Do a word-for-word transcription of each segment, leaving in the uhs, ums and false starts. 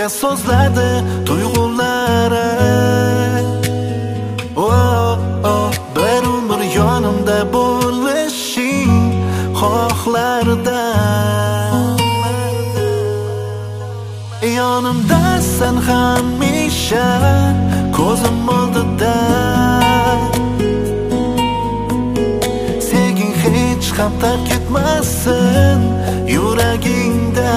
senga so'zladi tuyg'ulari. Oh, oh, bir umr yonimda bo'lishing xohlarda. Yonimdasan hamisha ko'zim oldida. Sevging hech ham tark ketmasin yuragingda.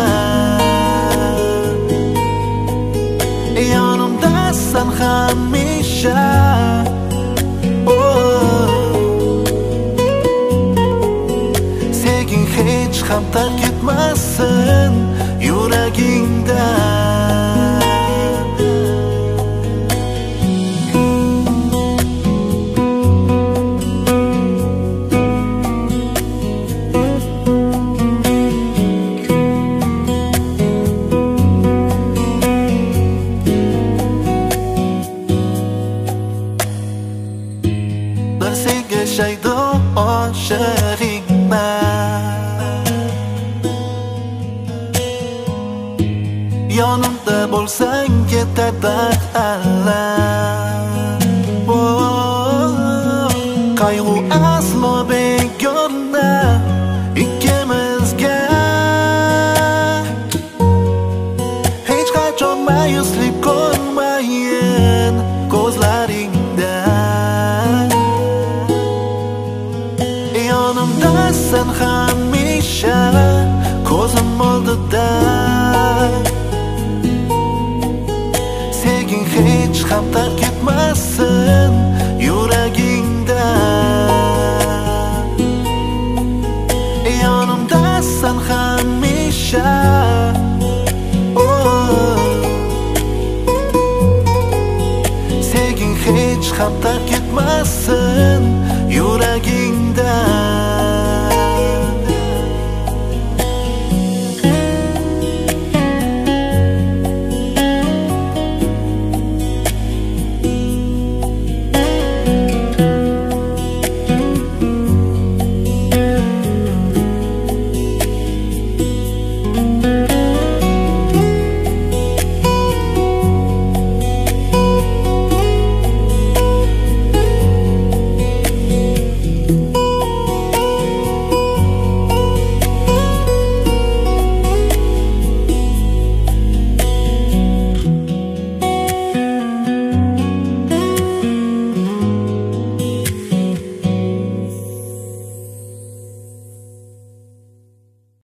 Yonimdasan hamisha. Sevging hech ham tark ketmasin yuragingda. Bir senga shaydo oshiqman. Yonimda bo'lsang ketadi alam. Oh, qayg'u aslo begona ikkimizga. Hech qachon ma'yuslik ko'rmayin ko'zlaringda. Yonimdasan hamisha ko'zim oldida. Sevging hech ham tark ketmasin yuragingda. Yonimdasan hamisha. Oh, sevging hech ham tark ketmasin